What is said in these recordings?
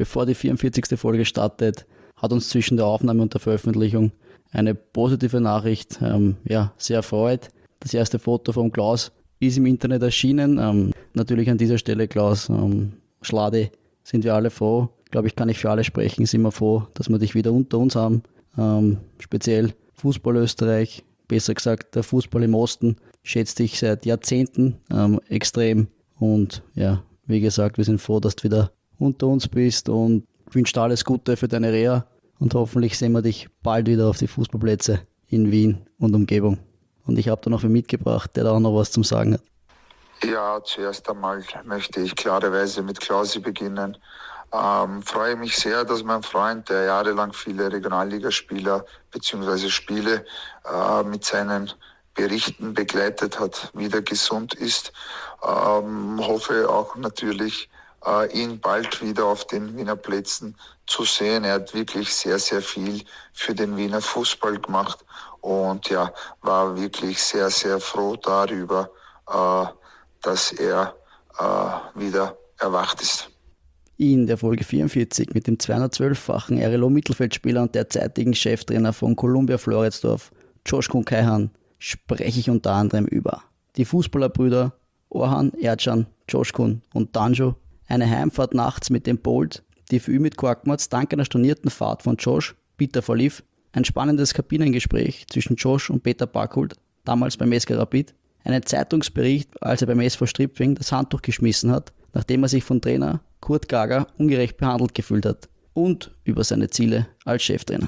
bevor die 44. Folge startet, hat uns zwischen der Aufnahme und der Veröffentlichung eine positive Nachricht sehr erfreut. Das erste Foto vom Klaus ist im Internet erschienen. Natürlich an dieser Stelle, Klaus, Schlade, sind wir alle froh. Glaube ich, kann ich für alle sprechen, sind wir froh, dass wir dich wieder unter uns haben. Speziell Fußball Österreich, besser gesagt der Fußball im Osten, schätzt dich seit Jahrzehnten extrem. Und ja, wie gesagt, wir sind froh, dass du wieder unter uns bist und wünsche dir alles Gute für deine Reha. Und hoffentlich sehen wir dich bald wieder auf die Fußballplätze in Wien und Umgebung. Und ich habe da noch wen mitgebracht, der da auch noch was zum Sagen hat. Ja, zuerst einmal möchte ich klarerweise mit Klausi beginnen. Freue mich sehr, dass mein Freund, der jahrelang viele Regionalligaspieler bzw. Spiele mit seinen Berichten begleitet hat, wieder gesund ist. Hoffe auch natürlich, ihn bald wieder auf den Wiener Plätzen zu sehen. Er hat wirklich sehr, sehr viel für den Wiener Fußball gemacht und ja, war wirklich sehr, sehr froh darüber, dass er wieder erwacht ist. In der Folge 44 mit dem 212-fachen RLO-Mittelfeldspieler und derzeitigen Cheftrainer von Columbia Floridsdorf, Joshkun Kaihan, spreche ich unter anderem über die Fußballerbrüder Orhan, Erdcan, Joshkun und Danjo, eine Heimfahrt nachts mit dem Bolt, die für Ümit Korkmaz dank einer stornierten Fahrt von Josh bitter verlief, ein spannendes Kabinengespräch zwischen Josh und Peter Barkholt, damals beim SK Rapid, einen Zeitungsbericht, als er beim SV Stripfing das Handtuch geschmissen hat, nachdem er sich von Trainer Kurt Gager ungerecht behandelt gefühlt hat, und über seine Ziele als Cheftrainer.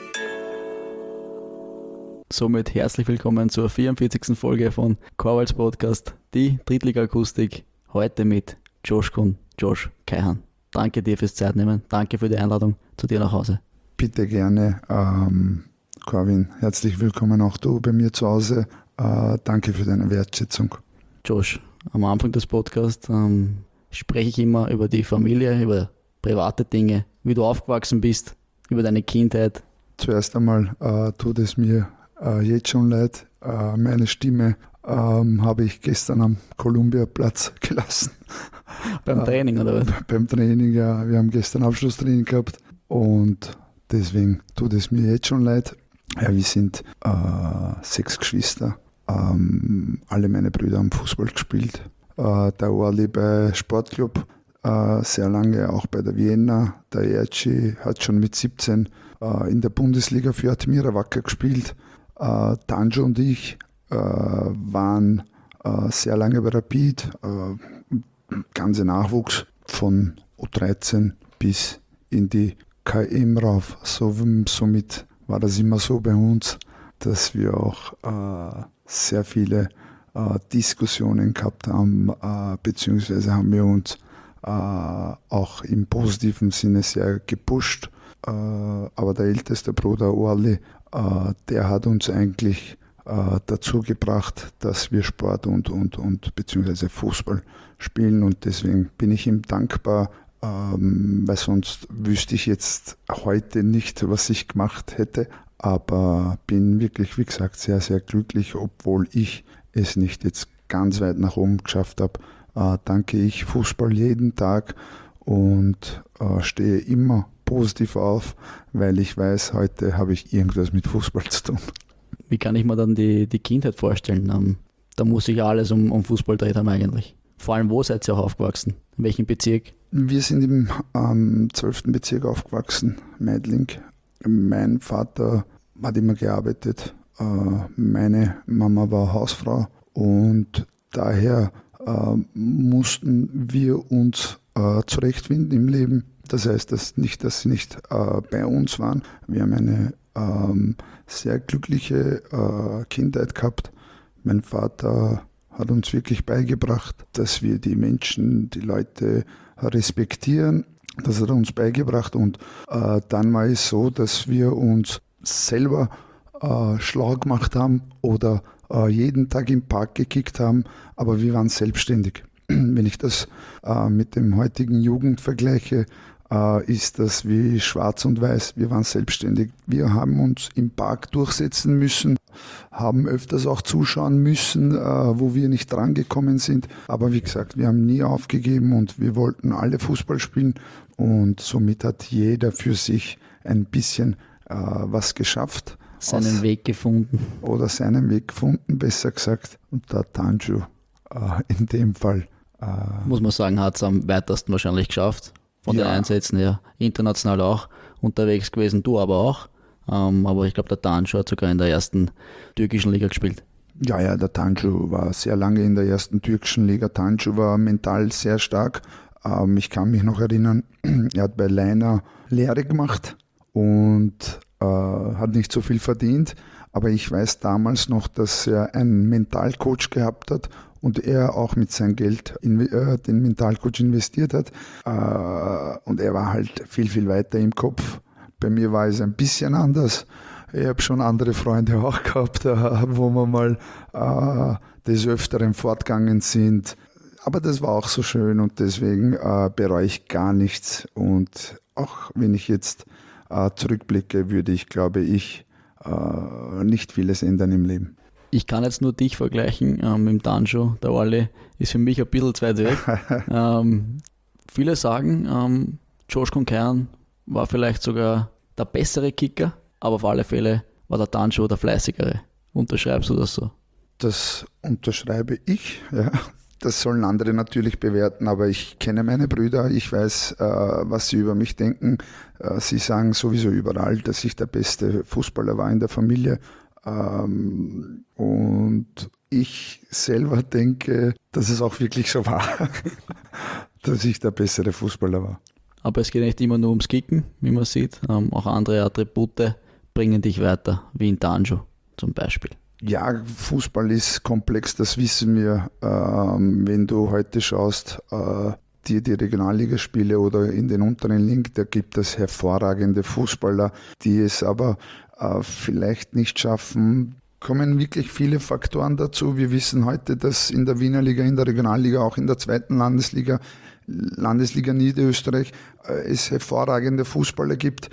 Somit herzlich willkommen zur 44. Folge von Korwals Podcast, die Drittliga-Akustik, heute mit Josh Kaihan. Danke dir fürs Zeitnehmen, danke für die Einladung zu dir nach Hause. Bitte gerne, Corwin, herzlich willkommen auch du bei mir zu Hause. Danke für deine Wertschätzung. Josh, am Anfang des Podcasts spreche ich immer über die Familie, über private Dinge, wie du aufgewachsen bist, über deine Kindheit. Zuerst einmal tut es mir jetzt schon leid. Meine Stimme habe ich gestern am Columbia-Platz gelassen. Beim Training, oder was? Beim Training, ja. Wir haben gestern Abschlusstraining gehabt und deswegen tut es mir jetzt schon leid. Ja, wir sind 6 Geschwister. Alle meine Brüder haben Fußball gespielt. Der Orli bei Sportclub, sehr lange auch bei der Vienna. Der Erci hat schon mit 17 in der Bundesliga für Admira Wacker gespielt. Danjo und ich waren sehr lange bei Rapid, ganze Nachwuchs von U13 bis in die KM rauf. Somit war das immer so bei uns, dass wir auch sehr viele Diskussionen gehabt haben, beziehungsweise haben wir uns auch im positiven Sinne sehr gepusht. Aber der älteste Bruder Orli, der hat uns eigentlich dazu gebracht, dass wir Sport und beziehungsweise Fußball spielen, und deswegen bin ich ihm dankbar, weil sonst wüsste ich jetzt heute nicht, was ich gemacht hätte, aber bin wirklich, wie gesagt, sehr, sehr glücklich, obwohl ich es nicht jetzt ganz weit nach oben geschafft habe. Danke ich Fußball jeden Tag und stehe immer positiv auf, weil ich weiß, heute habe ich irgendwas mit Fußball zu tun. Wie kann ich mir dann die Kindheit vorstellen? Da muss sich ja alles um Fußball dreht haben eigentlich. Vor allem, wo seid ihr auch aufgewachsen? In welchem Bezirk? Wir sind im 12. Bezirk aufgewachsen, Meidling. Mein Vater hat immer gearbeitet. Meine Mama war Hausfrau und daher mussten wir uns zurechtfinden im Leben. Das heißt, dass sie nicht bei uns waren. Wir haben eine sehr glückliche Kindheit gehabt. Mein Vater hat uns wirklich beigebracht, dass wir die Menschen, die Leute respektieren. Das hat er uns beigebracht, und dann war es so, dass wir uns selber schlau gemacht haben oder jeden Tag im Park gekickt haben, aber wir waren selbstständig. Wenn ich das mit dem heutigen Jugend vergleiche, ist das wie schwarz und weiß. Wir waren selbstständig. Wir haben uns im Park durchsetzen müssen. haben öfters auch zuschauen müssen, wo wir nicht drangekommen sind. Aber wie gesagt, wir haben nie aufgegeben und wir wollten alle Fußball spielen und somit hat jeder für sich ein bisschen was geschafft. Seinen Weg gefunden. Oder seinen Weg gefunden, besser gesagt. Und der Tanju in dem Fall. Muss man sagen, hat es am weitesten wahrscheinlich geschafft. Von den Einsätzen her. International auch unterwegs gewesen, du aber auch. Aber ich glaube, der Tanju hat sogar in der ersten türkischen Liga gespielt. Ja, der Tanju war sehr lange in der ersten türkischen Liga. Tanju war mental sehr stark. Ich kann mich noch erinnern, er hat bei Leiner Lehre gemacht und hat nicht so viel verdient. Aber ich weiß damals noch, dass er einen Mentalcoach gehabt hat und er auch mit seinem Geld den Mentalcoach investiert hat. Und er war halt viel, viel weiter im Kopf. Bei mir war es ein bisschen anders. Ich habe schon andere Freunde auch gehabt, wo wir mal des Öfteren fortgegangen sind. Aber das war auch so schön und deswegen bereue ich gar nichts. Und auch wenn ich jetzt zurückblicke, würde ich, glaube ich, nicht vieles ändern im Leben. Ich kann jetzt nur dich vergleichen mit dem Tanju. Der Orli ist für mich ein bisschen zu weit weg. Viele sagen, Josh Konkern war vielleicht sogar der bessere Kicker, aber auf alle Fälle war der Tanju der fleißigere. Unterschreibst du das so? Das unterschreibe ich, ja. Das sollen andere natürlich bewerten, aber ich kenne meine Brüder, ich weiß, was sie über mich denken. Sie sagen sowieso überall, dass ich der beste Fußballer war in der Familie. Und ich selber denke, dass es auch wirklich so war, dass ich der bessere Fußballer war. Aber es geht nicht immer nur ums Kicken, wie man sieht. Auch andere Attribute bringen dich weiter, wie in Tanju zum Beispiel. Ja, Fußball ist komplex, das wissen wir. Wenn du heute schaust, die Regionalligaspiele oder in den unteren Ligen, da gibt es hervorragende Fußballer, die es aber vielleicht nicht schaffen. Kommen wirklich viele Faktoren dazu. Wir wissen heute, dass in der Wiener Liga, in der Regionalliga, auch in der zweiten Landesliga Niederösterreich, es hervorragende Fußballer gibt.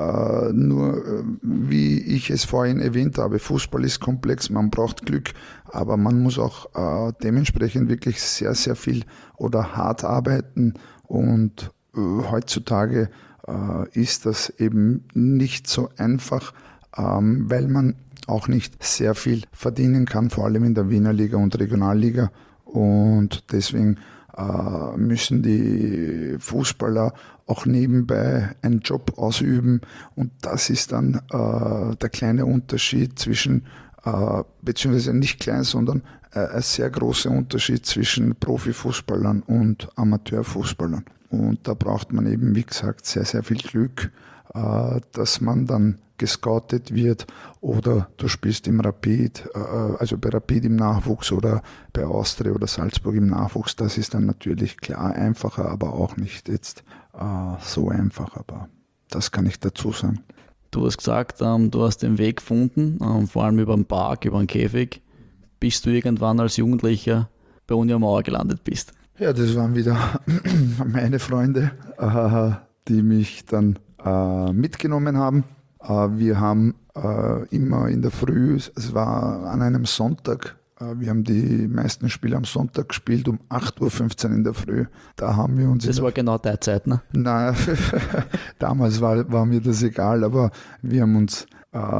Nur, wie ich es vorhin erwähnt habe, Fußball ist komplex, man braucht Glück, aber man muss auch dementsprechend wirklich sehr, sehr viel oder hart arbeiten und heutzutage ist das eben nicht so einfach, weil man auch nicht sehr viel verdienen kann, vor allem in der Wiener Liga und Regionalliga und deswegen müssen die Fußballer auch nebenbei einen Job ausüben und das ist dann der kleine Unterschied zwischen, beziehungsweise nicht klein, sondern ein sehr großer Unterschied zwischen Profifußballern und Amateurfußballern. Und da braucht man eben, wie gesagt, sehr, sehr viel Glück, dass man dann gescoutet wird oder du spielst im Rapid, also bei Rapid im Nachwuchs oder bei Austria oder Salzburg im Nachwuchs. Das ist dann natürlich klar einfacher, aber auch nicht jetzt so einfach, aber das kann ich dazu sagen. Du hast gesagt, du hast den Weg gefunden, vor allem über den Park, über den Käfig, bis du irgendwann als Jugendlicher bei Union Mauer gelandet bist. Ja, das waren wieder meine Freunde, die mich dann mitgenommen haben. Wir haben immer in der Früh, es war an einem Sonntag, wir haben die meisten Spiele am Sonntag gespielt, um 8.15 Uhr in der Früh. Da haben wir uns das war genau deine Zeit, ne? Nein, damals war mir das egal, aber wir haben uns,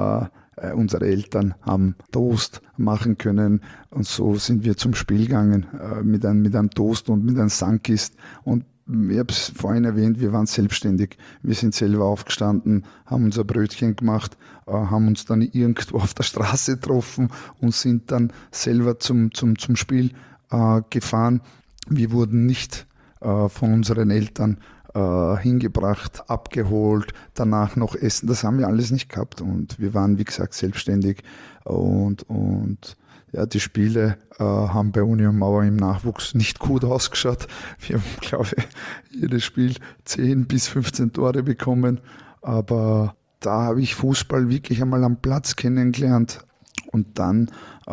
unsere Eltern haben Toast machen können und so sind wir zum Spiel gegangen mit einem Toast und mit einem Sunkist und ich habe es vorhin erwähnt, wir waren selbstständig. Wir sind selber aufgestanden, haben unser Brötchen gemacht, haben uns dann irgendwo auf der Straße getroffen und sind dann selber zum Spiel gefahren. Wir wurden nicht von unseren Eltern hingebracht, abgeholt, danach noch essen. Das haben wir alles nicht gehabt und wir waren, wie gesagt, selbstständig und ja, die Spiele haben bei Union Mauer im Nachwuchs nicht gut ausgeschaut. Wir haben, glaube ich, jedes Spiel 10 bis 15 Tore bekommen. Aber da habe ich Fußball wirklich einmal am Platz kennengelernt. Und dann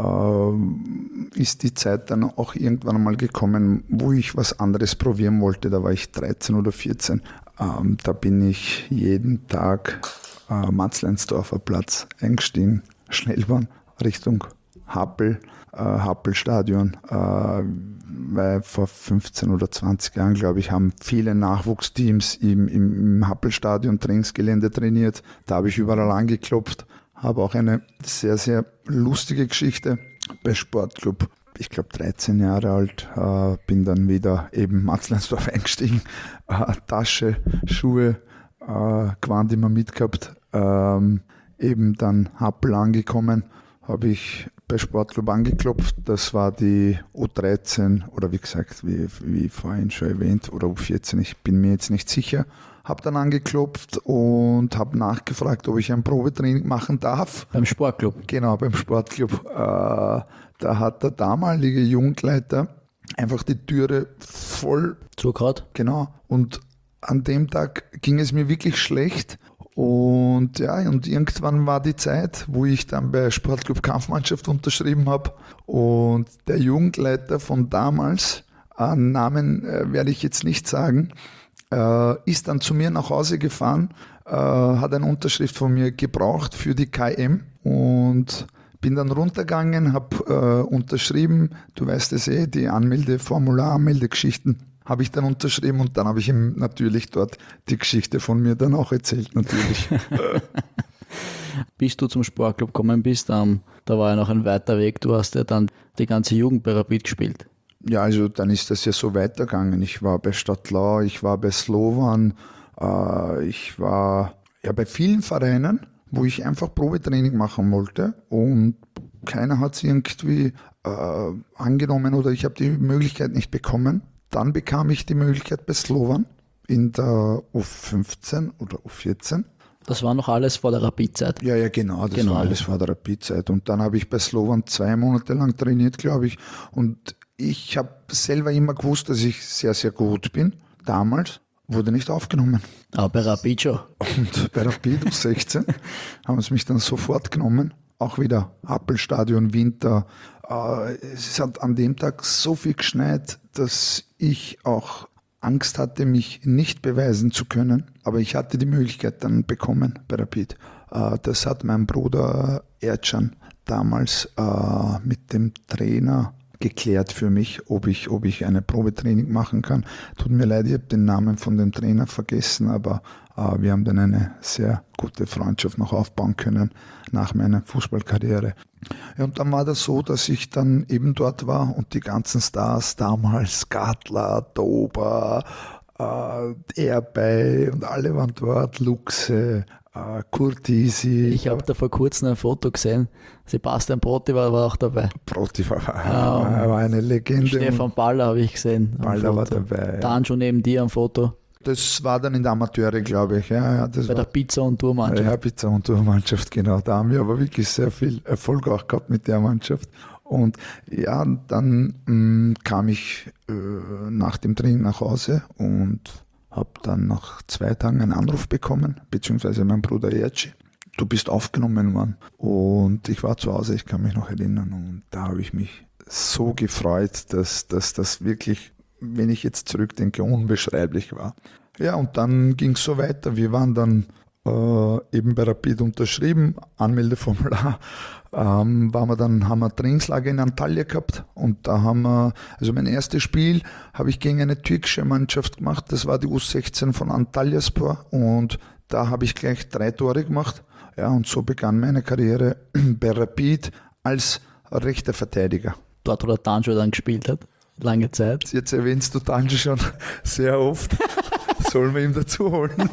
ist die Zeit dann auch irgendwann einmal gekommen, wo ich was anderes probieren wollte. Da war ich 13 oder 14. Da bin ich jeden Tag Matzleinsdorfer Platz eingestiegen, Schnellbahn. Richtung Happelstadion, weil vor 15 oder 20 Jahren, glaube ich, haben viele Nachwuchsteams im Happelstadion Trainingsgelände trainiert. Da habe ich überall angeklopft, habe auch eine sehr, sehr lustige Geschichte bei Sportclub. Ich glaube 13 Jahre alt, bin dann wieder eben Matzleinsdorf eingestiegen, Tasche, Schuhe, Gewand immer mitgehabt, eben dann Happel angekommen, habe ich bei Sportclub angeklopft, das war die U13 oder wie gesagt, wie vorhin schon erwähnt, oder U14, ich bin mir jetzt nicht sicher. Habe dann angeklopft und habe nachgefragt, ob ich ein Probetraining machen darf. Beim Sportclub? Genau, beim Sportclub. Da hat der damalige Jugendleiter einfach die Türe voll zugehauen. Genau. Und an dem Tag ging es mir wirklich schlecht. Und irgendwann war die Zeit, wo ich dann bei Sportclub Kampfmannschaft unterschrieben habe. Und der Jugendleiter von damals, Namen werde ich jetzt nicht sagen, ist dann zu mir nach Hause gefahren, hat eine Unterschrift von mir gebraucht für die KM und bin dann runtergegangen, habe unterschrieben, du weißt es die Anmeldegeschichten habe ich dann unterschrieben und dann habe ich ihm natürlich dort die Geschichte von mir dann auch erzählt, natürlich. Bis du zum Sportclub gekommen bist, da war ja noch ein weiter Weg, du hast ja dann die ganze Jugend bei Rapid gespielt. Ja, also dann ist das ja so weitergegangen. Ich war bei Stadtlau, ich war bei Slovan, ich war ja bei vielen Vereinen, wo ich einfach Probetraining machen wollte und keiner hat es irgendwie angenommen oder ich habe die Möglichkeit nicht bekommen. Dann bekam ich die Möglichkeit bei Slovan in der U15 oder U14. Das war noch alles vor der Rapid-Zeit? Ja, genau, das war alles vor der Rapid-Zeit. Und dann habe ich bei Slovan 2 Monate lang trainiert, glaube ich. Und ich habe selber immer gewusst, dass ich sehr, sehr gut bin. Damals wurde nicht aufgenommen. Aber bei Rapid schon. Und bei Rapid U16 haben sie mich dann sofort genommen. Auch wieder Happelstadion, Winter. Es hat an dem Tag so viel geschneit, dass ich auch Angst hatte, mich nicht beweisen zu können. Aber ich hatte die Möglichkeit dann bekommen bei Rapid. Das hat mein Bruder Ercan damals mit dem Trainer geklärt für mich, ob ich eine Probetraining machen kann. Tut mir leid, ich habe den Namen von dem Trainer vergessen, aber wir haben dann eine sehr gute Freundschaft noch aufbauen können nach meiner Fußballkarriere. Ja, und dann war das so, dass ich dann eben dort war und die ganzen Stars damals, Gatler, Dober, Erbey und alle waren dort, Luxe, Curtisi. Ich habe da vor kurzem ein Foto gesehen. Sebastian Proti war auch dabei. Proti war eine Legende. Stefan Baller habe ich gesehen. Baller war dabei. Dann schon neben dir am Foto. Das war dann in der Amateure, glaube ich. Ja, das bei der Pizza- und Tourmannschaft. Ja, Pizza- und Tourmannschaft, genau. Da haben wir aber wirklich sehr viel Erfolg auch gehabt mit der Mannschaft. Und ja, dann kam ich nach dem Training nach Hause und habe dann nach 2 Tagen einen Anruf bekommen, beziehungsweise mein Bruder Erci. Du bist aufgenommen worden. Und ich war zu Hause, ich kann mich noch erinnern. Und da habe ich mich so gefreut, dass das wirklich, wenn ich jetzt zurückdenke, unbeschreiblich war. Ja, und dann ging es so weiter. Wir waren dann eben bei Rapid unterschrieben, Anmeldeformular. Haben wir Trainingslager in Antalya gehabt und da haben wir, also mein erstes Spiel habe ich gegen eine türkische Mannschaft gemacht, das war die U16 von Antalyaspor und da habe ich gleich 3 Tore gemacht. Ja, und so begann meine Karriere bei Rapid als rechter Verteidiger. Dort, wo der Tanjo dann gespielt hat, lange Zeit. Jetzt erwähnst du Tanjo schon sehr oft. Sollen wir ihn dazu holen?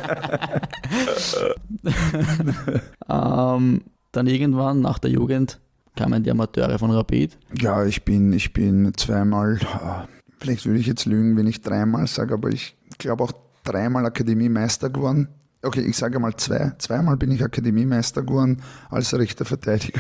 Dann irgendwann nach der Jugend kamen die Amateure von Rapid. Ja, ich bin zweimal, vielleicht würde ich jetzt lügen, wenn ich 3-mal sage, aber ich glaube auch 3-mal Akademiemeister geworden. Okay, ich sage mal 2. 2-mal bin ich Akademiemeister geworden als rechter Verteidiger.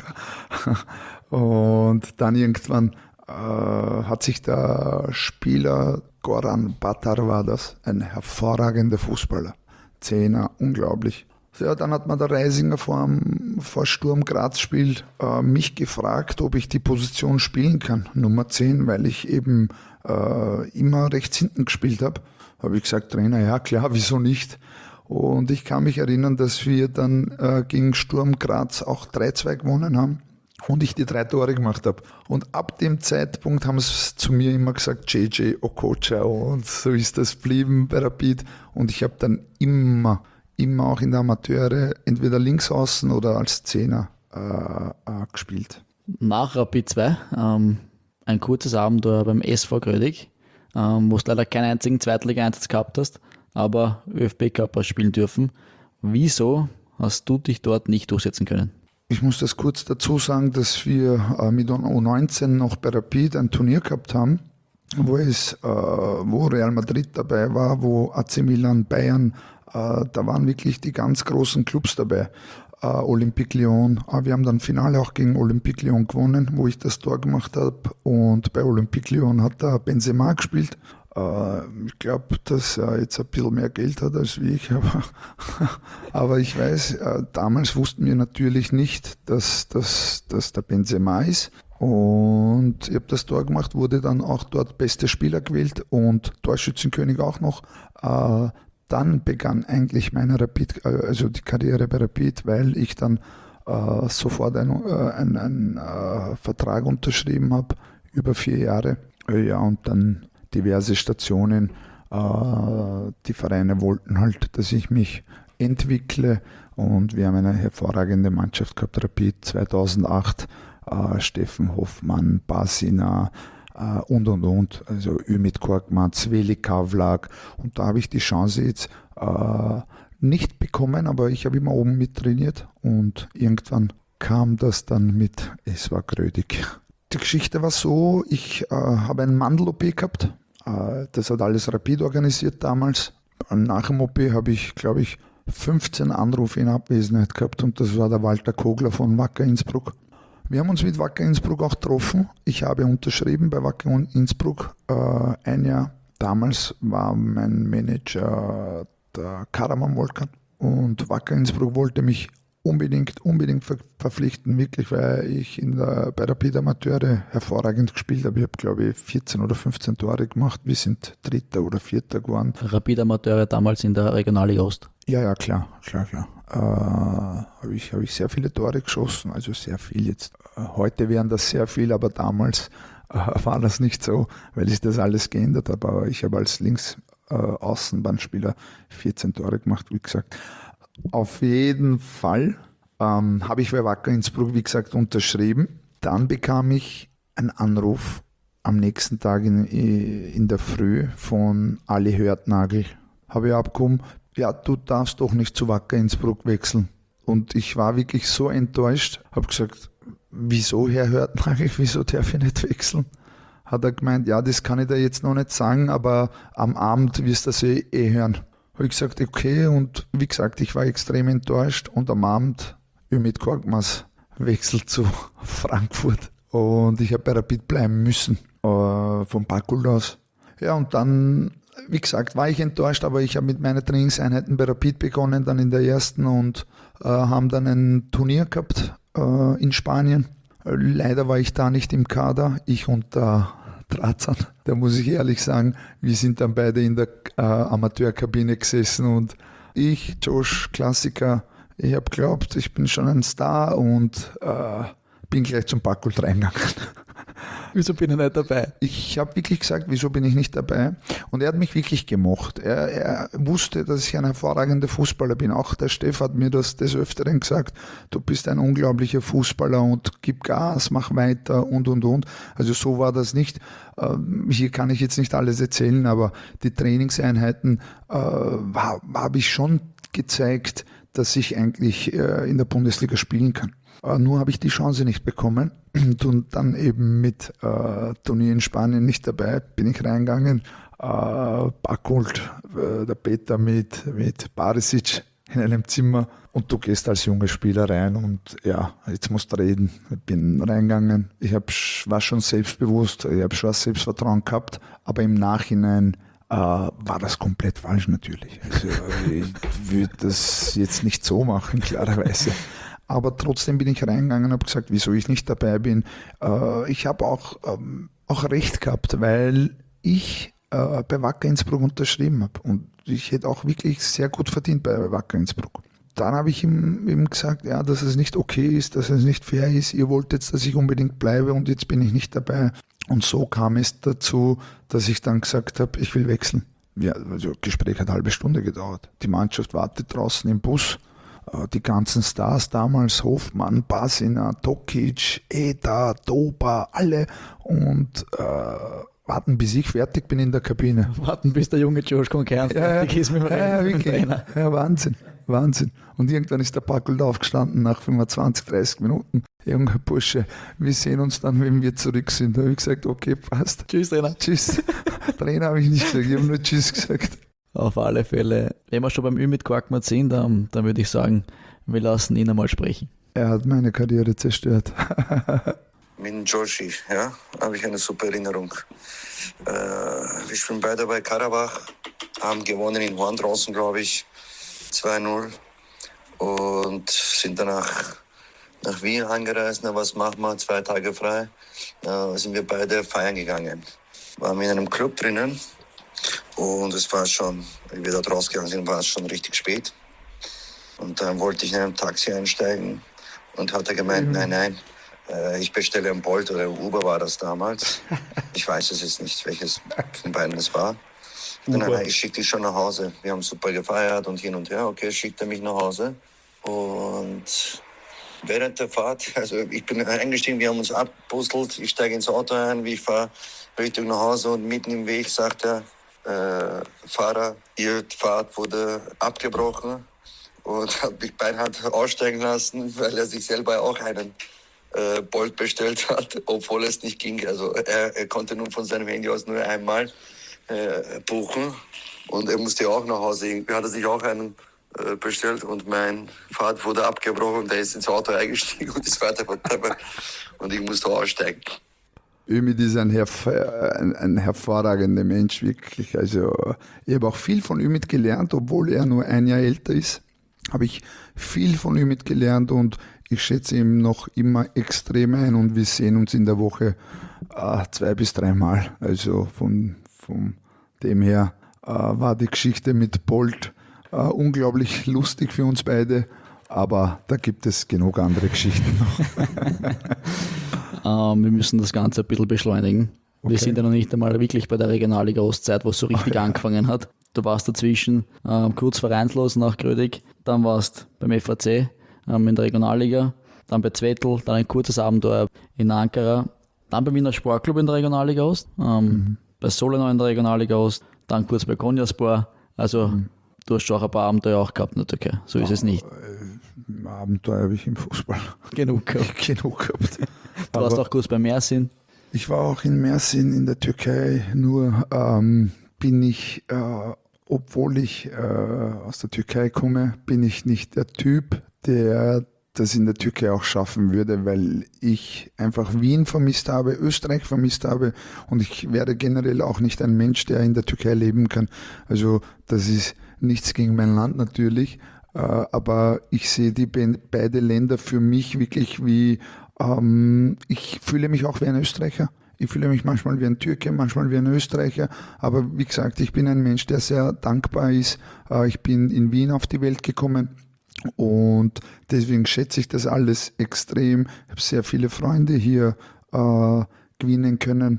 Und dann irgendwann hat sich der Spieler, Goran Batar war das, ein hervorragender Fußballer. 10er, unglaublich. Ja, dann hat mir der Reisinger vor Sturm Graz spielt mich gefragt, ob ich die Position spielen kann, Nummer 10, weil ich eben immer rechts hinten gespielt habe. Habe ich gesagt, Trainer, ja klar, wieso nicht? Und ich kann mich erinnern, dass wir dann gegen Sturm Graz auch 3-2 gewonnen haben. und ich die 3 Tore gemacht habe. Und ab dem Zeitpunkt haben sie zu mir immer gesagt, JJ Okocha, und so ist das geblieben bei Rapid. Und ich habe dann immer auch in der Amateure entweder links außen oder als Zehner gespielt. Nach Rapid 2, ein kurzes Abenteuer beim SV Grödig, wo du leider keinen einzigen Zweitliga-Einsatz gehabt hast, aber ÖFB-Cup hast spielen dürfen. Wieso hast du dich dort nicht durchsetzen können? Ich muss das kurz dazu sagen, dass wir mit U19 noch bei Rapid ein Turnier gehabt haben, wo Real Madrid dabei war, wo AC Milan, Bayern, da waren wirklich die ganz großen Clubs dabei. Olympique Lyon, wir haben dann Finale auch gegen Olympique Lyon gewonnen, wo ich das Tor gemacht habe, und bei Olympique Lyon hat da Benzema gespielt. Ich glaube, dass er jetzt ein bisschen mehr Geld hat als ich, aber ich weiß, damals wussten wir natürlich nicht, dass der Benzema ist, und ich habe das Tor gemacht, wurde dann auch dort bester Spieler gewählt und Torschützenkönig auch noch. Dann begann eigentlich meine die Karriere bei Rapid, weil ich dann sofort einen Vertrag unterschrieben habe, über 4 Jahre. Ja, und dann diverse Stationen. Die Vereine wollten halt, dass ich mich entwickle, und wir haben eine hervorragende Mannschaft gehabt, Rapid 2008, Steffen Hoffmann, Basina, und. Also Ümit Korkmaz, Veli Kavlak. Und da habe ich die Chance jetzt nicht bekommen, aber ich habe immer oben mittrainiert, und irgendwann kam das dann mit SV Grödig. Die Geschichte war so, ich habe einen Mandel-OP gehabt. Das hat alles Rapid organisiert damals. Nach dem OP habe ich, glaube ich, 15 Anrufe in Abwesenheit gehabt, und das war der Walter Kogler von Wacker Innsbruck. Wir haben uns mit Wacker Innsbruck auch getroffen. Ich habe unterschrieben bei Wacker Innsbruck 1 Jahr. Damals war mein Manager der Karaman Volkan, und Wacker Innsbruck wollte mich unbedingt verpflichten, wirklich, weil ich bei Rapid Amateure hervorragend gespielt habe. Ich habe, glaube ich, 14 oder 15 Tore gemacht. Wir sind Dritter oder Vierter geworden. Rapid Amateure damals in der Regionalliga Ost. Ja, klar. Habe ich sehr viele Tore geschossen, also sehr viel jetzt. Heute wären das sehr viel, aber damals war das nicht so, weil sich das alles geändert hat. Aber ich habe als Links-Außenbahnspieler 14 Tore gemacht, wie gesagt. Auf jeden Fall habe ich bei Wacker Innsbruck, wie gesagt, unterschrieben. Dann bekam ich einen Anruf am nächsten Tag in der Früh von Ali Hörtnagel. Habe ich abgekommen, ja, du darfst doch nicht zu Wacker Innsbruck wechseln. Und ich war wirklich so enttäuscht, habe gesagt, wieso, Herr Hörtnagel, wieso darf ich nicht wechseln? Hat er gemeint, ja, das kann ich dir jetzt noch nicht sagen, aber am Abend wirst du das eh hören. Habe ich gesagt, okay, und wie gesagt, ich war extrem enttäuscht, und am Abend Ümit Korkmaz wechselt zu Frankfurt, und ich habe bei Rapid bleiben müssen, vom Bakult aus. Ja, und dann, wie gesagt, war ich enttäuscht, aber ich habe mit meinen Trainingseinheiten bei Rapid begonnen, dann in der ersten, und haben dann ein Turnier gehabt in Spanien. Leider war ich da nicht im Kader, ich und der Drazan. Da muss ich ehrlich sagen, wir sind dann beide in der Amateurkabine gesessen, und ich, Josh, Klassiker, ich habe geglaubt, ich bin schon ein Star, und bin gleich zum Bakult reingegangen. Wieso bin ich nicht dabei? Ich habe wirklich gesagt, wieso bin ich nicht dabei? Und er hat mich wirklich gemocht. Er wusste, dass ich ein hervorragender Fußballer bin. Auch der Steff hat mir das des Öfteren gesagt, du bist ein unglaublicher Fußballer und gib Gas, mach weiter und. Also so war das nicht. Hier kann ich jetzt nicht alles erzählen, aber die Trainingseinheiten habe ich schon gezeigt, dass ich eigentlich in der Bundesliga spielen kann. Nur habe ich die Chance nicht bekommen, und dann eben mit Turnier in Spanien nicht dabei, bin ich reingegangen. Bakult, der Peter mit Barisic in einem Zimmer, und du gehst als junger Spieler rein, und ja, jetzt musst du reden. Ich bin reingegangen, war schon selbstbewusst, ich habe schon Selbstvertrauen gehabt, aber im Nachhinein war das komplett falsch natürlich. Also ich würde das jetzt nicht so machen, klarerweise. Aber trotzdem bin ich reingegangen und habe gesagt, wieso ich nicht dabei bin. Ich habe auch recht gehabt, weil ich bei Wacker Innsbruck unterschrieben habe. Und ich hätte auch wirklich sehr gut verdient bei Wacker Innsbruck. dann habe ich ihm eben gesagt, ja, dass es nicht okay ist, dass es nicht fair ist. Ihr wollt jetzt, dass ich unbedingt bleibe und jetzt bin ich nicht dabei. Und so kam es dazu, dass ich dann gesagt habe, ich will wechseln. Ja, also das Gespräch hat eine halbe Stunde gedauert. Die Mannschaft wartet draußen im Bus. Die ganzen Stars damals, Hofmann, Basina, Tokic, Eda, Doba, alle und warten, bis ich fertig bin in der Kabine. Warten, bis der junge Josh Konkern fertig ist mit dem Trainer. Ja, Wahnsinn. Und irgendwann ist der Packel aufgestanden nach 25, 30 Minuten. Junger Bursche, wir sehen uns dann, wenn wir zurück sind. Da habe ich gesagt, okay, passt. Tschüss, Trainer. Tschüss. Trainer habe ich nicht gesagt, ich habe nur Tschüss gesagt. Auf alle Fälle. Wenn wir schon beim Ümit Korkmaz sind, dann würde ich sagen, wir lassen ihn einmal sprechen. Er hat meine Karriere zerstört. Mit Joshi, ja, habe ich eine super Erinnerung. Wir spielen beide bei Karabach, haben gewonnen in Horn draußen, glaube ich, 2-0 und sind danach nach Wien angereist. Na, was machen wir? 2 Tage frei. Sind wir beide feiern gegangen. Waren wir in einem Club drinnen und es war schon, wie wir dort rausgegangen sind, war es schon richtig spät. Und dann wollte ich in einem Taxi einsteigen und hat er gemeint, nein, ich bestelle ein Bolt oder ein Uber war das damals. Ich weiß es jetzt nicht, welches von beiden es war. Nein, ich schicke dich schon nach Hause. Wir haben super gefeiert und hin und her. Okay, schickt er mich nach Hause. Und während der Fahrt, also ich bin eingestiegen, wir haben uns abbustelt. Ich steige ins Auto ein, wie ich fahre Richtung nach Hause und mitten im Weg sagt er, Fahrer, Ihre Fahrt wurde abgebrochen und hat mich beinhart aussteigen lassen, weil er sich selber auch einen Bolt bestellt hat, obwohl es nicht ging. Also er konnte nur von seinem Handy aus nur einmal buchen und er musste auch nach Hause. Irgendwie hat er sich auch einen bestellt und mein Fahrt wurde abgebrochen und er ist ins Auto eingestiegen und ist weiter und ich musste aussteigen. Ümit ist ein hervorragender Mensch, wirklich. Also ich habe auch viel von Ümit gelernt, obwohl er nur ein Jahr älter ist, habe ich viel von Ümit gelernt und ich schätze ihn noch immer extrem ein und wir sehen uns in der Woche 2 bis 3 Mal. Also von dem her war die Geschichte mit Bolt unglaublich lustig für uns beide, aber da gibt es genug andere Geschichten noch. Wir müssen das Ganze ein bisschen beschleunigen. Okay. Wir sind ja noch nicht einmal wirklich bei der Regionalliga Ostzeit, wo es so richtig angefangen hat. Du warst dazwischen kurz vereinslos nach Grödig, dann warst beim FAC in der Regionalliga, dann bei Zwettl, dann ein kurzes Abenteuer in Ankara, dann beim Wiener Sportclub in der Regionalliga Ost, bei Solonau in der Regionalliga Ost, dann kurz bei Konyaspor. Also du hast schon auch ein paar Abenteuer auch gehabt in der Türkei, so ist es nicht. Abenteuer habe ich im Fußball genug gehabt. Du warst auch kurz bei Mersin. Ich war auch in Mersin in der Türkei, nur bin ich, obwohl ich aus der Türkei komme, bin ich nicht der Typ, der das in der Türkei auch schaffen würde, weil ich einfach Wien vermisst habe, Österreich vermisst habe und ich wäre generell auch nicht ein Mensch, der in der Türkei leben kann. Also das ist nichts gegen mein Land natürlich, aber ich sehe die beide Länder für mich wirklich wie, ich fühle mich auch wie ein Österreicher. Ich fühle mich manchmal wie ein Türke, manchmal wie ein Österreicher, aber wie gesagt, ich bin ein Mensch, der sehr dankbar ist. Ich bin in Wien auf die Welt gekommen und deswegen schätze ich das alles extrem. Ich habe sehr viele Freunde hier gewinnen können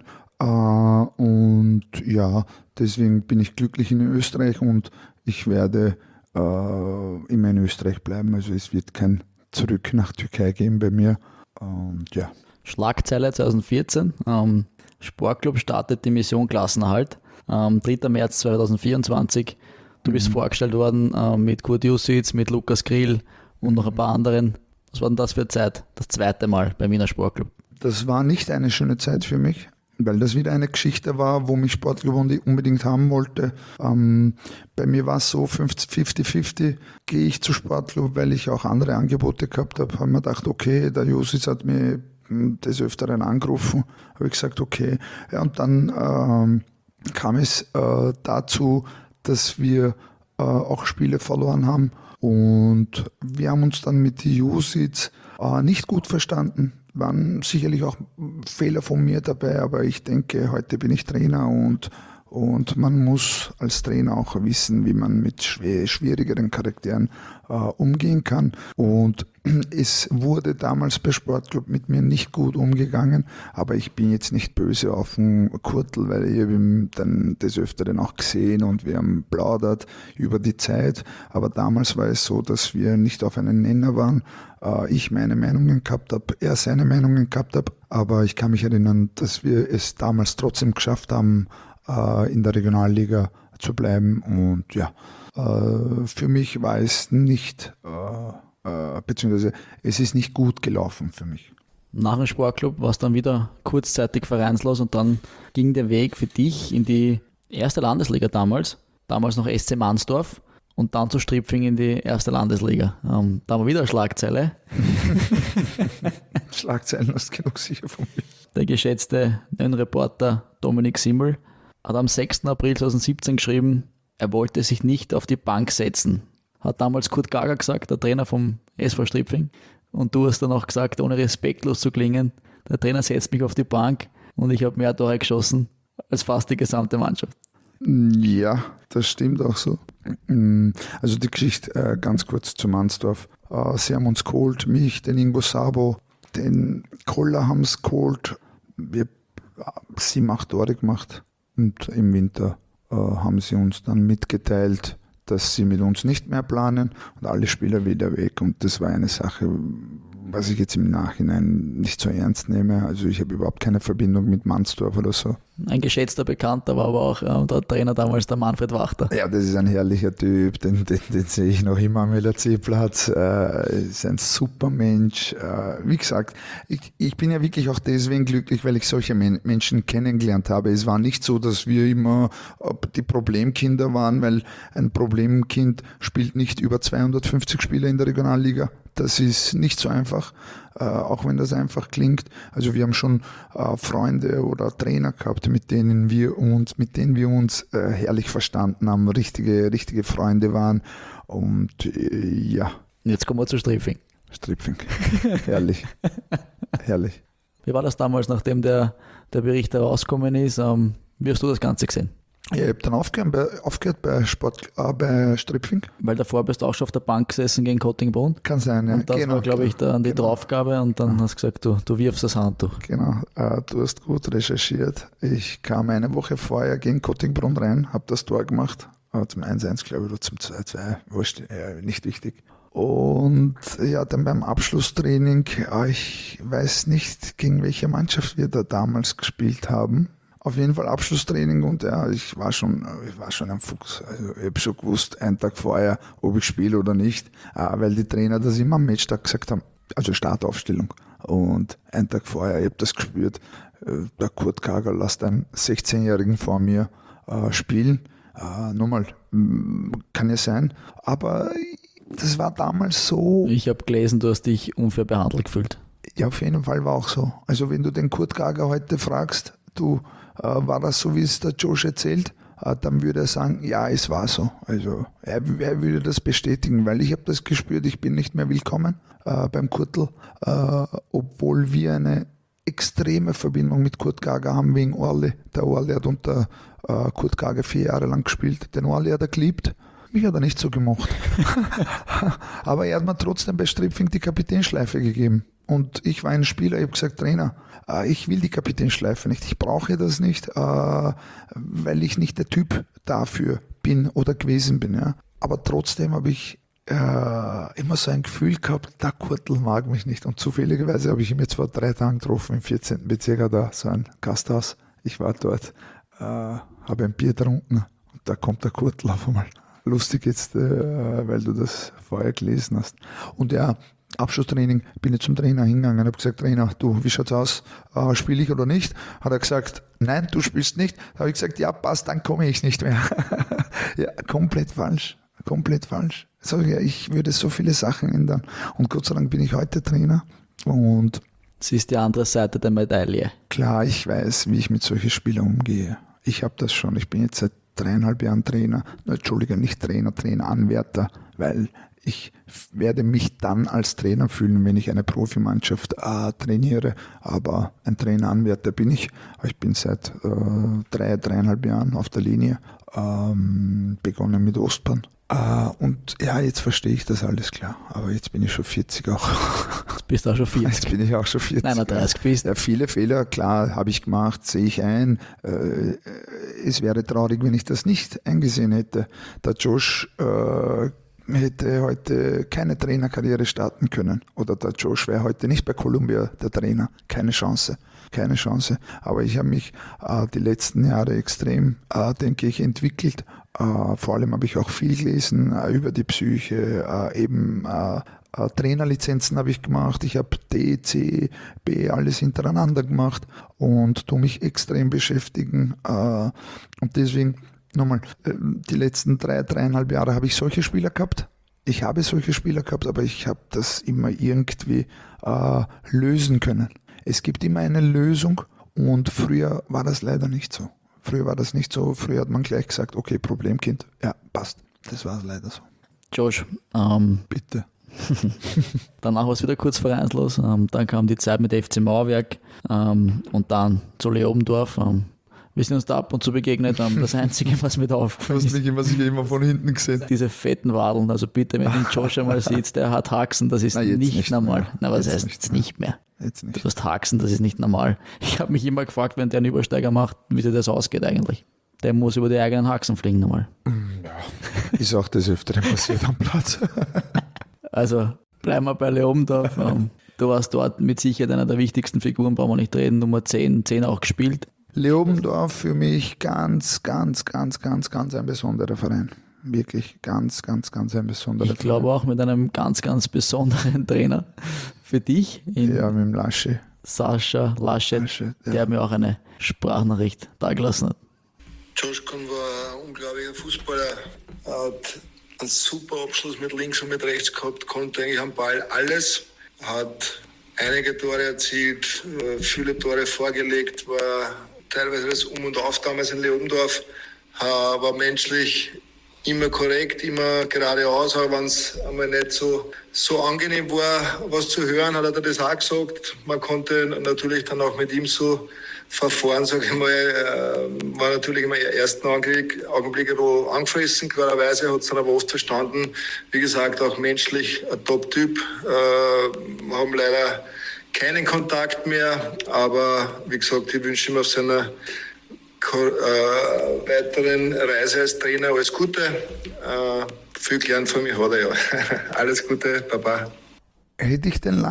und ja, deswegen bin ich glücklich in Österreich und ich werde immer in Österreich bleiben. Also es wird kein Zurück nach Türkei geben bei mir. Und ja. Schlagzeile 2014. Sportclub startet die Mission Klassenerhalt. 3. März 2024. Du bist vorgestellt worden mit Kurt Jussitz, mit Lukas Grill und noch ein paar anderen. Was war denn das für eine Zeit? Das 2. Mal beim Wiener Sportclub. Das war nicht eine schöne Zeit für mich, weil das wieder eine Geschichte war, wo mich Sportclub unbedingt haben wollte. Bei mir war es so 50-50, gehe ich zu Sportclub, weil ich auch andere Angebote gehabt habe. Habe mir gedacht, okay, der Jussitz hat mir des Öfteren angerufen, habe ich gesagt, okay. Ja, und dann kam es dazu, dass wir auch Spiele verloren haben und wir haben uns dann mit Jussitz nicht gut verstanden. Waren sicherlich auch Fehler von mir dabei, aber ich denke, heute bin ich Trainer und und man muss als Trainer auch wissen, wie man mit schwierigeren Charakteren umgehen kann. Und es wurde damals bei Sportclub mit mir nicht gut umgegangen, aber ich bin jetzt nicht böse auf den Kurtl, weil ich habe ihn dann des Öfteren auch gesehen und wir haben plaudert über die Zeit. Aber damals war es so, dass wir nicht auf einen Nenner waren. Ich meine Meinungen gehabt habe, er seine Meinungen gehabt habe, aber ich kann mich erinnern, dass wir es damals trotzdem geschafft haben, in der Regionalliga zu bleiben. Und ja, für mich war es nicht, beziehungsweise es ist nicht gut gelaufen für mich. Nach dem Sportclub war es dann wieder kurzzeitig vereinslos und dann ging der Weg für dich in die erste Landesliga damals noch SC Mansdorf und dann zu Stripfing in die erste Landesliga. Da haben wir wieder eine Schlagzeile. Schlagzeilen hast du genug sicher von mir. Der geschätzte Reporter Dominik Simmel hat am 6. April 2017 geschrieben, er wollte sich nicht auf die Bank setzen. Hat damals Kurt Gager gesagt, der Trainer vom SV Stripfing. Und du hast dann auch gesagt, ohne respektlos zu klingen, der Trainer setzt mich auf die Bank und ich habe mehr Tore geschossen als fast die gesamte Mannschaft. Ja, das stimmt auch so. Also die Geschichte ganz kurz zu Mansdorf. Sie haben uns geholt, mich, den Ingo Sabo, den Koller haben es geholt. Wir 7-8 Tore gemacht und im Winter haben sie uns dann mitgeteilt, dass sie mit uns nicht mehr planen und alle Spieler wieder weg. Und das war eine Sache, was ich jetzt im Nachhinein nicht so ernst nehme. Also ich habe überhaupt keine Verbindung mit Mansdorf oder so. Ein geschätzter Bekannter war aber auch der Trainer damals, der Manfred Wachter. Ja, das ist ein herrlicher Typ, den sehe ich noch immer am LRC-Platz. Ist ein super Mensch. Wie gesagt, ich bin ja wirklich auch deswegen glücklich, weil ich solche Menschen kennengelernt habe. Es war nicht so, dass wir immer die Problemkinder waren, weil ein Problemkind spielt nicht über 250 Spiele in der Regionalliga. Das ist nicht so einfach, auch wenn das einfach klingt. Also wir haben schon Freunde oder Trainer gehabt, mit denen wir uns herrlich verstanden haben, richtige Freunde waren. Und ja. Jetzt kommen wir zu Stripfing. Stripfing, herrlich, herrlich. Wie war das damals, nachdem der Bericht herausgekommen ist? Wie hast du das Ganze gesehen? Ja, ich habe dann aufgehört bei Stripfing. Weil davor bist du auch schon auf der Bank gesessen gegen Kottingbrunn. Kann sein, ja. Und das war, glaube ich, dann die Draufgabe und dann hast du gesagt, du wirfst das Handtuch. Genau, du hast gut recherchiert. Ich kam eine Woche vorher gegen Kottingbrunn rein, habe das Tor gemacht, zum 1-1, glaube ich, oder zum 2-2, wurscht, nicht wichtig. Und ja, dann beim Abschlusstraining, ich weiß nicht, gegen welche Mannschaft wir da damals gespielt haben. Auf jeden Fall Abschlusstraining und ja, ich war schon ein Fuchs. Also ich habe schon gewusst, einen Tag vorher, ob ich spiele oder nicht, weil die Trainer das immer am Matchtag gesagt haben, also Startaufstellung. Und einen Tag vorher, ich habe das gespürt, der Kurt Gager lässt einen 16-Jährigen vor mir spielen. Nochmal, kann ja sein, aber das war damals so. Ich habe gelesen, du hast dich unfair behandelt gefühlt. Ja, auf jeden Fall war auch so. Also wenn du den Kurt Gager heute fragst, war das so, wie es der Josh erzählt, dann würde er sagen, ja, es war so. Also er würde das bestätigen, weil ich habe das gespürt, ich bin nicht mehr willkommen beim Kurtl, obwohl wir eine extreme Verbindung mit Kurt Gager haben wegen Orle. Der Orle hat unter Kurt Gager 4 Jahre lang gespielt. Den Orle hat er geliebt. Mich hat er nicht so gemocht. Aber er hat mir trotzdem bei Stripfing die Kapitänschleife gegeben. Und ich war ein Spieler, ich habe gesagt, Trainer, ich will die Kapitänschleife nicht, ich brauche das nicht, weil ich nicht der Typ dafür bin oder gewesen bin. Ja. Aber trotzdem habe ich immer so ein Gefühl gehabt, der Kurtl mag mich nicht. Und zufälligerweise habe ich ihn jetzt vor 3 Tagen getroffen, im 14. Bezirk, da so ein Gasthaus. Ich war dort, habe ein Bier getrunken und da kommt der Kurtl auf einmal. Lustig jetzt, weil du das vorher gelesen hast. Und ja, Abschlusstraining, bin ich zum Trainer hingegangen und habe gesagt, Trainer, du, wie schaut's aus? Spiele ich oder nicht? Hat er gesagt, nein, du spielst nicht. Da habe ich gesagt, ja, passt, dann komme ich nicht mehr. Ja, komplett falsch. Sag ich, ja, ich würde so viele Sachen ändern. Und Gott sei Dank bin ich heute Trainer. Und das ist die andere Seite der Medaille. Klar, ich weiß, wie ich mit solchen Spielern umgehe. Ich habe das schon. Ich bin jetzt seit 3,5 Jahren Trainer. Entschuldige, nicht Trainer, Anwärter, weil ich werde mich dann als Trainer fühlen, wenn ich eine Profimannschaft trainiere. Aber ein Traineranwärter bin ich. Ich bin seit 3,5 Jahren auf der Linie, begonnen mit Ostbahn. Und ja, jetzt verstehe ich das alles klar. Aber jetzt bin ich schon 40 auch. Jetzt bist du auch schon 40. Jetzt bin ich auch schon 40. 39 bist. Ja, viele Fehler, klar, habe ich gemacht, sehe ich ein. Es wäre traurig, wenn ich das nicht eingesehen hätte. Der Josh hätte heute keine Trainerkarriere starten können. Oder der Josh wäre heute nicht bei Columbia der Trainer. Keine Chance. Aber ich habe mich die letzten Jahre extrem, denke ich, entwickelt. Vor allem habe ich auch viel gelesen über die Psyche, Trainerlizenzen habe ich gemacht, ich habe D, C, B, alles hintereinander gemacht und tue mich extrem beschäftigen. Und deswegen, nochmal, die letzten 3,5 Jahre habe ich solche Spieler gehabt. Ich habe solche Spieler gehabt, aber ich habe das immer irgendwie lösen können. Es gibt immer eine Lösung und früher war das leider nicht so. Früher hat man gleich gesagt, okay, Problemkind, ja, passt. Das war leider so. Josh, bitte. Danach war es wieder kurz vereinslos. Dann kam die Zeit mit FC Mauerwerk und dann zu Leobendorf. Wir sind uns da ab und zu begegnet. Das Einzige, was mir da aufgefallen ist, was ich immer von hinten gesehen. diese fetten Wadeln. Also bitte, wenn du den Josh einmal siehst, der hat Haxen, das ist nicht normal. Mehr. Na, was heißt jetzt nicht mehr? Jetzt nicht. Du hast Haxen, das ist nicht normal. Ich habe mich immer gefragt, wenn der einen Übersteiger macht, wie sich das ausgeht eigentlich. Der muss über die eigenen Haxen fliegen nochmal. Ja, ist auch des Öfteren passiert am Platz. Also bleiben wir bei Leobendorf. Du warst dort mit Sicherheit einer der wichtigsten Figuren, brauchen wir nicht reden, Nummer 10 auch gespielt. Leobendorf für mich ganz ein besonderer Verein. Wirklich ganz ein besonderer Verein. Ich glaube auch mit einem ganz besonderen Trainer für dich. Ja, mit dem Lasche. Sascha Laschet, ja. Der mir auch eine Sprachnachricht dagelassen hat. Josh Kuhn war ein unglaublicher Fußballer, hat einen super Abschluss mit links und mit rechts gehabt, konnte eigentlich am Ball alles, hat einige Tore erzielt, viele Tore vorgelegt, war teilweise das Um und Auf damals in Leobendorf, war menschlich immer korrekt, immer geradeaus, aber wenn es einmal nicht so angenehm war, was zu hören, hat er das auch gesagt. Man konnte natürlich dann auch mit ihm so verfahren, sage ich mal, war natürlich im ersten Augenblick angefressen, klarerweise, hat es dann aber oft verstanden. Wie gesagt, auch menschlich ein Top-Typ, haben leider keinen Kontakt mehr, aber wie gesagt, ich wünsche ihm auf seiner weiteren Reise als Trainer alles Gute. Viel gelernt von mir hat er ja. Alles Gute, Baba. Hätte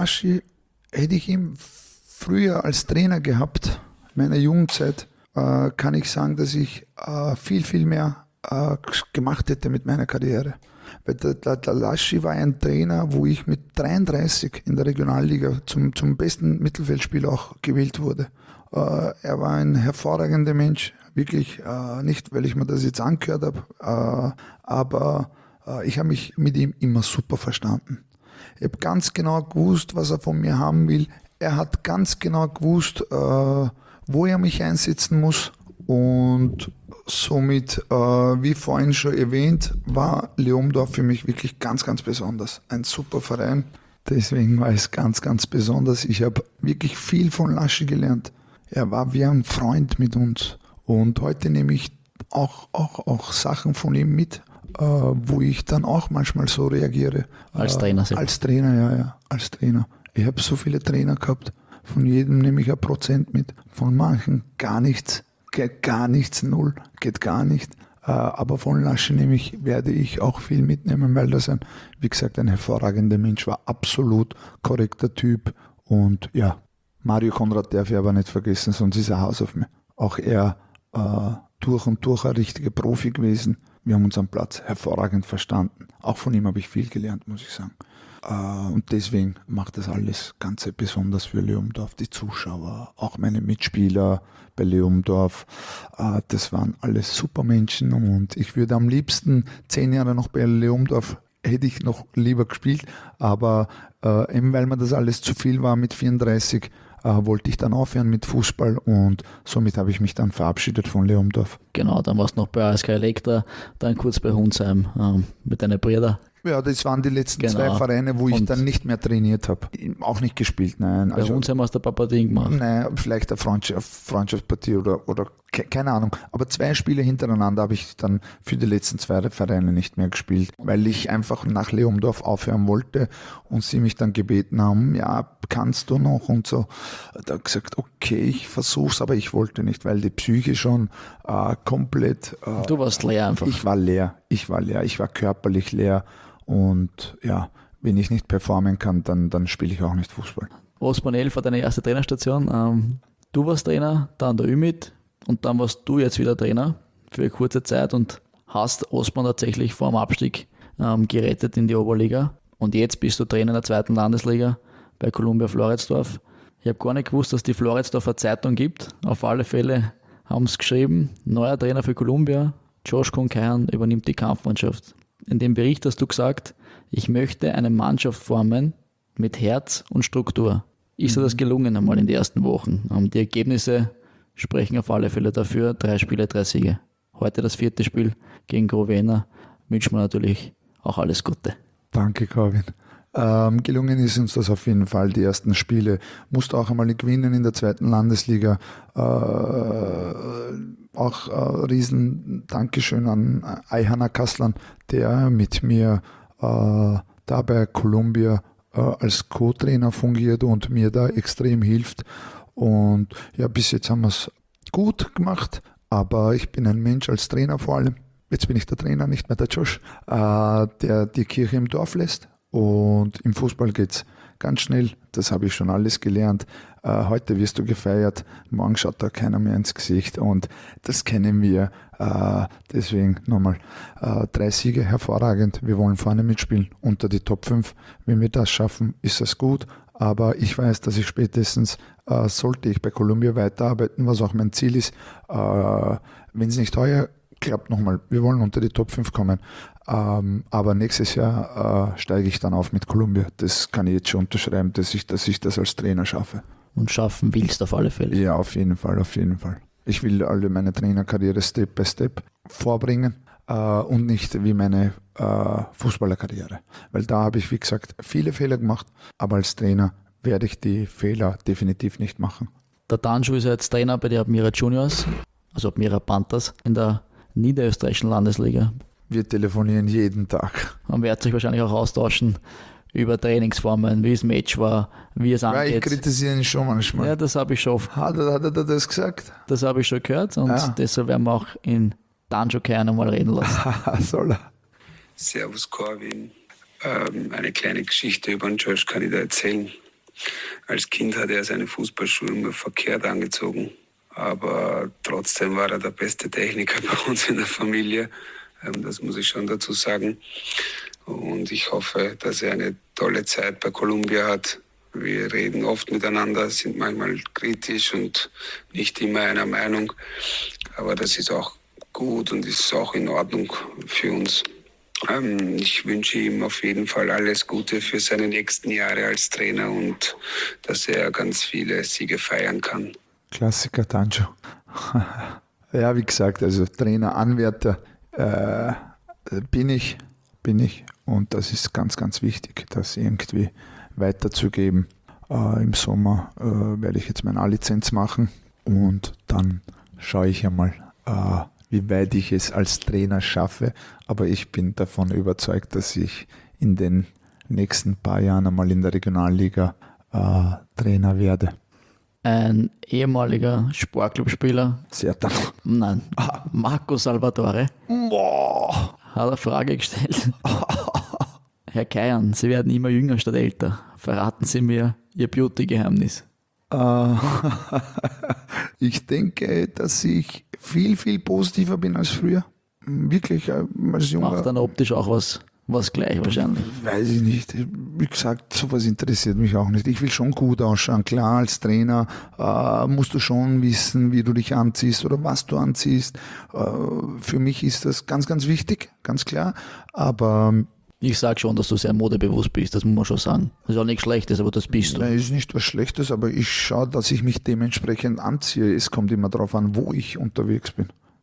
ich ihn früher als Trainer gehabt, meiner Jugendzeit, kann ich sagen, dass ich viel mehr gemacht hätte mit meiner Karriere. Weil der Laschi war ein Trainer, wo ich mit 33 in der Regionalliga zum besten Mittelfeldspieler auch gewählt wurde. Er war ein hervorragender Mensch, wirklich nicht, weil ich mir das jetzt angehört habe, aber ich habe mich mit ihm immer super verstanden. Ich habe ganz genau gewusst, was er von mir haben will. Er hat ganz genau gewusst, wo er mich einsetzen muss. Und somit, wie vorhin schon erwähnt, war Leobendorf für mich wirklich ganz besonders. Ein super Verein. Deswegen war es ganz besonders. Ich habe wirklich viel von Laschi gelernt. Er war wie ein Freund mit uns. Und heute nehme ich auch Sachen von ihm mit, wo ich dann auch manchmal so reagiere. Als Trainer selbst. Als Trainer, ja, als Trainer. Ich habe so viele Trainer gehabt. Von jedem nehme ich 1% mit. Von manchen gar nichts. Geht gar nichts, 0. Geht gar nicht. Aber von Laschi werde ich auch viel mitnehmen, weil das wie gesagt, ein hervorragender Mensch war. Absolut korrekter Typ. Und ja, Mario Konrad darf ich aber nicht vergessen, sonst ist er Haus auf mir. Auch er durch und durch ein richtiger Profi gewesen. Wir haben uns am Platz hervorragend verstanden. Auch von ihm habe ich viel gelernt, muss ich sagen. Und deswegen macht das alles ganz besonders für Leobendorf. Die Zuschauer, auch meine Mitspieler bei Leobendorf, das waren alles super Menschen. Und ich würde am liebsten 10 Jahre noch bei Leobendorf, hätte ich noch lieber gespielt. Aber eben weil mir das alles zu viel war mit 34, wollte ich dann aufhören mit Fußball und somit habe ich mich dann verabschiedet von Leobendorf. Genau, dann warst du noch bei ASK Elektra, dann kurz bei Hunsheim mit deinen Brüdern. Ja, das waren die letzten Genau. 2 Vereine, wo ich Und- dann nicht mehr trainiert habe. Auch nicht gespielt, nein. Bei uns haben wir es der Papadien gemacht. Nein, vielleicht eine Freundschaftspartie oder keine Ahnung. Aber 2 Spiele hintereinander habe ich dann für die letzten 2 Vereine nicht mehr gespielt, weil ich einfach nach Leomdorf aufhören wollte und sie mich dann gebeten haben, ja, kannst du noch und so. Da habe ich gesagt, okay, ich versuch's, aber ich wollte nicht, weil die Psyche schon komplett... Du warst leer einfach. Ich war leer, ich war körperlich leer und ja, wenn ich nicht performen kann, dann spiele ich auch nicht Fußball. Osman 11 war deine erste Trainerstation. Du warst Trainer, dann der Ümit und dann warst du jetzt wieder Trainer für eine kurze Zeit und hast Osman tatsächlich vor dem Abstieg gerettet in die Oberliga. Und jetzt bist du Trainer in der 2. Landesliga bei Columbia Floridsdorf. Ich habe gar nicht gewusst, dass die Floridsdorfer Zeitung gibt. Auf alle Fälle haben sie geschrieben, neuer Trainer für Columbia, Josh Konkaian übernimmt die Kampfmannschaft. In dem Bericht hast du gesagt, ich möchte eine Mannschaft formen mit Herz und Struktur. Ist dir das gelungen einmal in den ersten Wochen? Die Ergebnisse sprechen auf alle Fälle dafür. 3 Spiele, 3 Siege. Heute das 4. Spiel gegen Growena. Wünschen wir natürlich auch alles Gute. Danke, Corwin. Gelungen ist uns das auf jeden Fall. Die ersten Spiele musste auch einmal gewinnen in der 2. Landesliga. Auch riesen Dankeschön an Ayhanna Kaslan, der mit mir da bei Columbia als Co-Trainer fungiert und mir da extrem hilft. Und ja, bis jetzt haben wir es gut gemacht, aber ich bin ein Mensch als Trainer vor allem. Jetzt bin ich der Trainer, nicht mehr der Josh, der die Kirche im Dorf lässt. Und im Fußball geht's ganz schnell, das habe ich schon alles gelernt. Heute wirst du gefeiert, morgen schaut da keiner mehr ins Gesicht und das kennen wir. Deswegen nochmal 3 Siege, hervorragend. Wir wollen vorne mitspielen, unter die Top 5. Wenn wir das schaffen, ist das gut. Aber ich weiß, dass ich spätestens, sollte ich bei Columbia weiterarbeiten, was auch mein Ziel ist, wenn es nicht heuer klappt, nochmal, wir wollen unter die Top 5 kommen. Aber nächstes Jahr steige ich dann auf mit Columbia. Das kann ich jetzt schon unterschreiben, dass ich das als Trainer schaffe. Und schaffen willst auf alle Fälle. Ja, auf jeden Fall. Ich will alle meine Trainerkarriere Step by Step vorbringen und nicht wie meine Fußballerkarriere. Weil da habe ich, wie gesagt, viele Fehler gemacht, aber als Trainer werde ich die Fehler definitiv nicht machen. Der Danju ist ja jetzt Trainer bei den Admira Juniors, also Admira Panthers in der niederösterreichischen Landesliga. Wir telefonieren jeden Tag. Man wird sich wahrscheinlich auch austauschen über Trainingsformen, wie das Match war, wie es Ja, ich angeht. kritisiere ihn schon manchmal. Ja, das habe ich schon oft. Hat er das gesagt? Das habe ich schon gehört und Ja. deshalb werden wir auch in Danjo Kern einmal reden lassen. Soll er? Servus Corwin. Eine kleine Geschichte über den Josh kann ich da erzählen. Als Kind hat er seine Fußballschuhe immer verkehrt angezogen. Aber trotzdem war er der beste Techniker bei uns in der Familie. Das muss ich schon dazu sagen. Und ich hoffe, dass er eine tolle Zeit bei Columbia hat. Wir reden oft miteinander, sind manchmal kritisch und nicht immer einer Meinung. Aber das ist auch gut und ist auch in Ordnung für uns. Ich wünsche ihm auf jeden Fall alles Gute für seine nächsten Jahre als Trainer und dass er ganz viele Siege feiern kann. Klassiker Danjo. Ja, wie gesagt, also Trainer, Anwärter bin ich. Und das ist ganz, ganz wichtig, das irgendwie weiterzugeben. Im Sommer werde ich jetzt meine A-Lizenz machen und dann schaue ich einmal, wie weit ich es als Trainer schaffe. Aber ich bin davon überzeugt, dass ich in den nächsten paar Jahren einmal in der Regionalliga Trainer werde. Ein ehemaliger Sportclubspieler, Sertan. nein, Marco Salvatore, Boah. hat eine Frage gestellt. Herr Kaian, Sie werden immer jünger statt älter. Verraten Sie mir Ihr Beauty-Geheimnis. Ich denke, dass ich viel, viel positiver bin als früher. Wirklich, als Junger. Macht dann optisch auch was gleich wahrscheinlich. Weiß ich nicht. Wie gesagt, sowas interessiert mich auch nicht. Ich will schon gut ausschauen. Klar, als Trainer musst du schon wissen, wie du dich anziehst oder was du anziehst. Für mich ist das ganz, ganz wichtig, ganz klar. Aber Ich sage schon, dass du sehr modebewusst bist, das muss man schon sagen. Das ist auch nichts Schlechtes, aber das bist du. nein, ist nicht was Schlechtes, aber ich schaue, dass ich mich dementsprechend anziehe. Es kommt immer darauf an, wo ich unterwegs bin.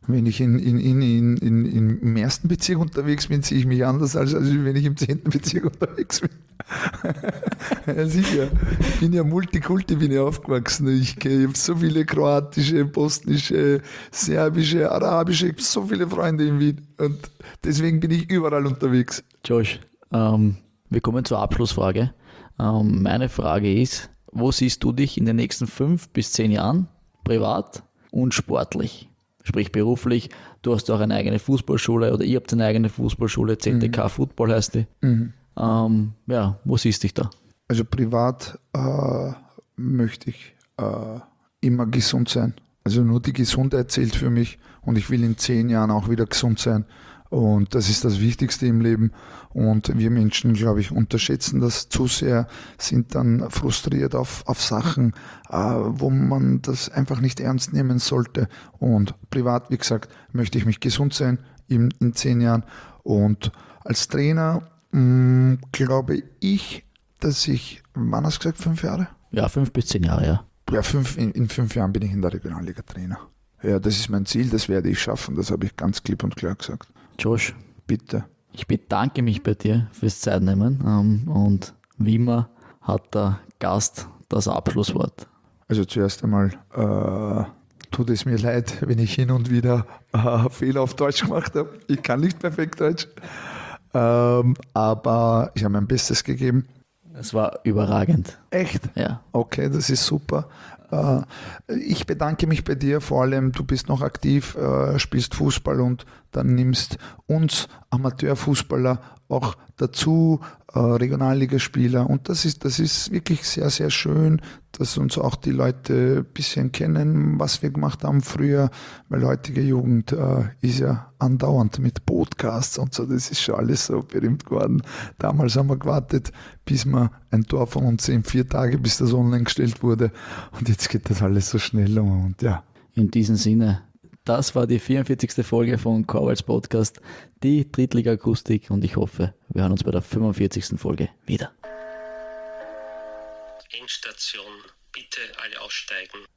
Wenn ich im ersten Bezirk unterwegs bin, sehe ich mich anders, als wenn ich im 10. Bezirk unterwegs bin. Ja, sicher. Ich bin ja Multikulti, bin ja aufgewachsen. Ich habe so viele kroatische, bosnische, serbische, arabische, ich habe so viele Freunde in Wien. Und deswegen bin ich überall unterwegs. Josh, wir kommen zur Abschlussfrage. Meine Frage ist, wo siehst du dich in den nächsten 5 bis 10 Jahren, privat und sportlich? Sprich beruflich, du hast auch eine eigene Fußballschule oder ihr habt eine eigene Fußballschule, ZTK Football heißt die. Wo siehst du dich da? Also privat möchte ich immer gesund sein. Also nur die Gesundheit zählt für mich und ich will in 10 Jahren auch wieder gesund sein. Und das ist das Wichtigste im Leben. Und wir Menschen, glaube ich, unterschätzen das zu sehr, sind dann frustriert auf Sachen, wo man das einfach nicht ernst nehmen sollte. Und privat, wie gesagt, möchte ich mich gesund sein in 10 Jahren. Und als Trainer glaube ich, dass ich, wann hast du gesagt, 5 Jahre? Ja, 5 bis 10 Jahre, ja. Ja, in 5 Jahren bin ich in der Regionalliga Trainer. Ja, das ist mein Ziel, das werde ich schaffen, das habe ich ganz klipp und klar gesagt. Josh, bitte. Ich bedanke mich bei dir fürs Zeitnehmen und wie immer hat der Gast das Abschlusswort. Also zuerst einmal tut es mir leid, wenn ich hin und wieder Fehler auf Deutsch gemacht habe. Ich kann nicht perfekt Deutsch, aber ich habe mein Bestes gegeben. Es war überragend. Echt? Ja. Okay, das ist super. Ich bedanke mich bei dir, vor allem du bist noch aktiv, spielst Fußball und dann nimmst uns Amateurfußballer auch dazu, Regionalligaspieler, und das ist wirklich sehr, sehr schön, dass uns auch die Leute ein bisschen kennen, was wir gemacht haben früher, weil heutige Jugend ist ja andauernd mit Podcasts und so, das ist schon alles so berühmt geworden. Damals haben wir gewartet, bis wir ein Tor von uns sehen, 4 Tage, bis das online gestellt wurde, und jetzt geht das alles so schnell und ja. In diesem Sinne, das war die 44. Folge von Korwals Podcast, die Drittliga-Akustik, und ich hoffe, wir hören uns bei der 45. Folge wieder. Endstation, bitte alle aussteigen.